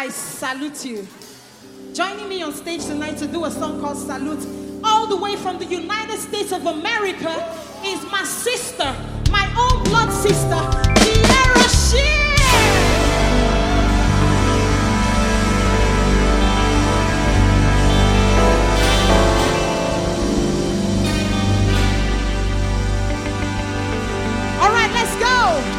I salute you. Joining me on stage tonight to do a song called Salute, all the way from the United States of America, is my sister, my own blood sister, Tierra Shear. All right, let's go.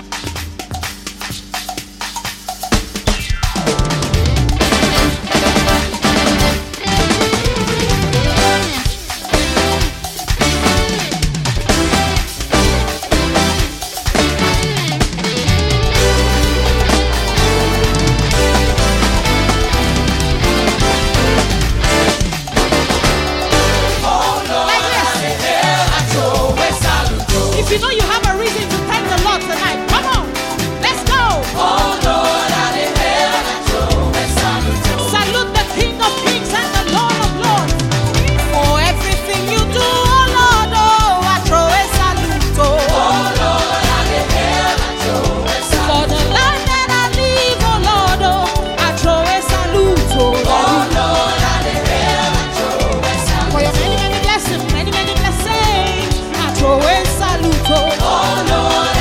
You know you have a reason to thank the Lord tonight. Come on, let's go. Oh Lord, salute the King of Kings and the Lord of Lords. For everything you do, oh Lord, oh, I throw a salute. Oh Lord, for the life that I live, oh Lord, oh, I throw a salute. Oh Lord, for your many, many blessings, many, many blessings, I throw a salute. Oh Lord,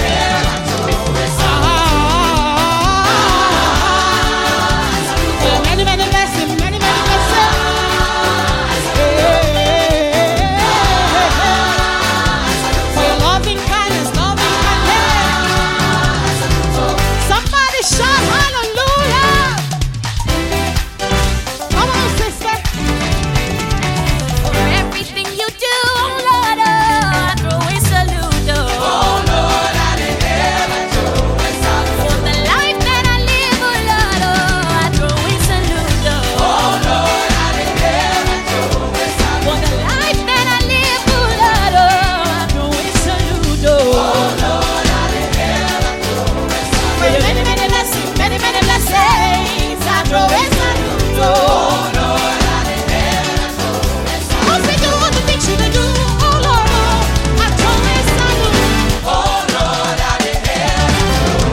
many, many blessings, many, many blessings. For your loving kindness, loving kindness. Somebody shout hallelujah. Come on, sister. For everything you do, oh Lord, I throw a salute. Oh Lord, for the life that I live, oh Lord, I throw a salute. Oh Lord, for the life that I live, oh Lord, I throw a salute. Oh Lord, for your many, many blessings, many, many blessings, I throw a salute. Oh Lord, cause they do all the things you do, oh Lord, I throw a salute. Oh Lord, I need help.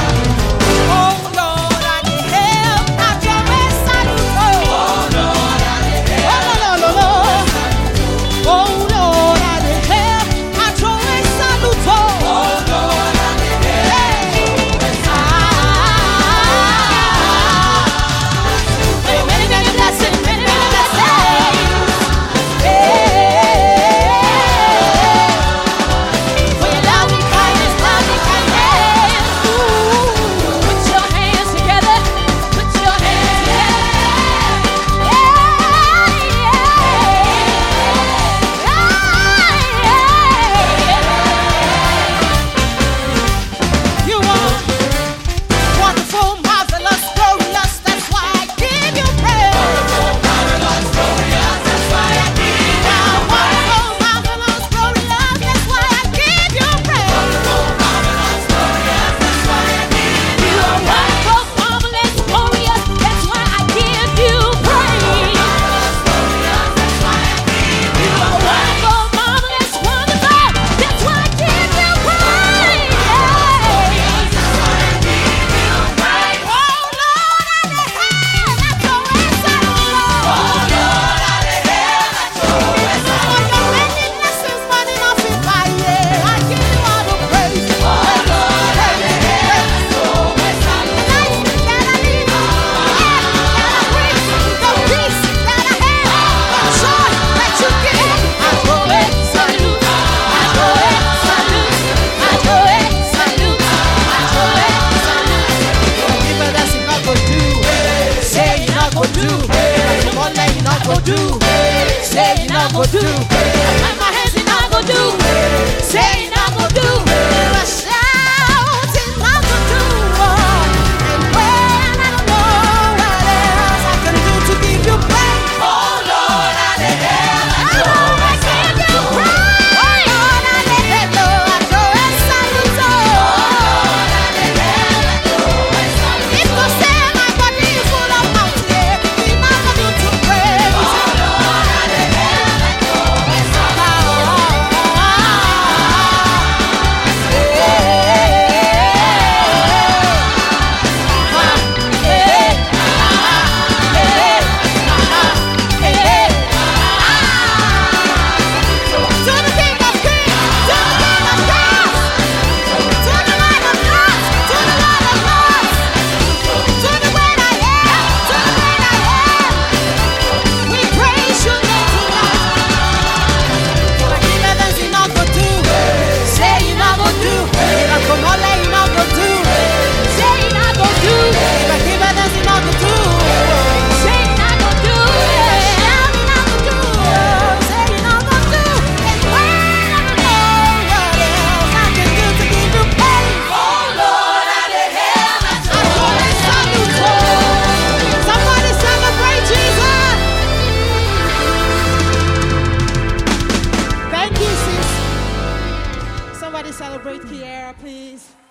I throw a salute. Oh Lord, I need help. Oh Lord, I need help. I throw a salute. Oh Lord, I need help. Many, many blessings, many, many blessings. For your loving kindness, loving kindness. Put your hands together. Put your hands You are wonderful, marvelous, glorious. That's why I give you praise. Wonderful, marvelous, glorious. That's why I give you praise. Wonderful, marvelous, glorious. That's why I give you praise. Wonderful, marvelous, glorious. That's why I give you You are wonderful, marvelous, glorious. That's why I give you praise. You are wonderful, marvelous, wonderful. That's why I give you praise. Say you not go do. And my hands you not go do. Say you not go do. I shout you not go do. And when I don't know what else I can do to give you praise. Oh Lord, I need help. I give you praise. Oh Lord, I need help. I throw a salute. Oh Lord, I need help. If you say my body is full of mouth, we not go do to praise. Oh Lord, I need help. please.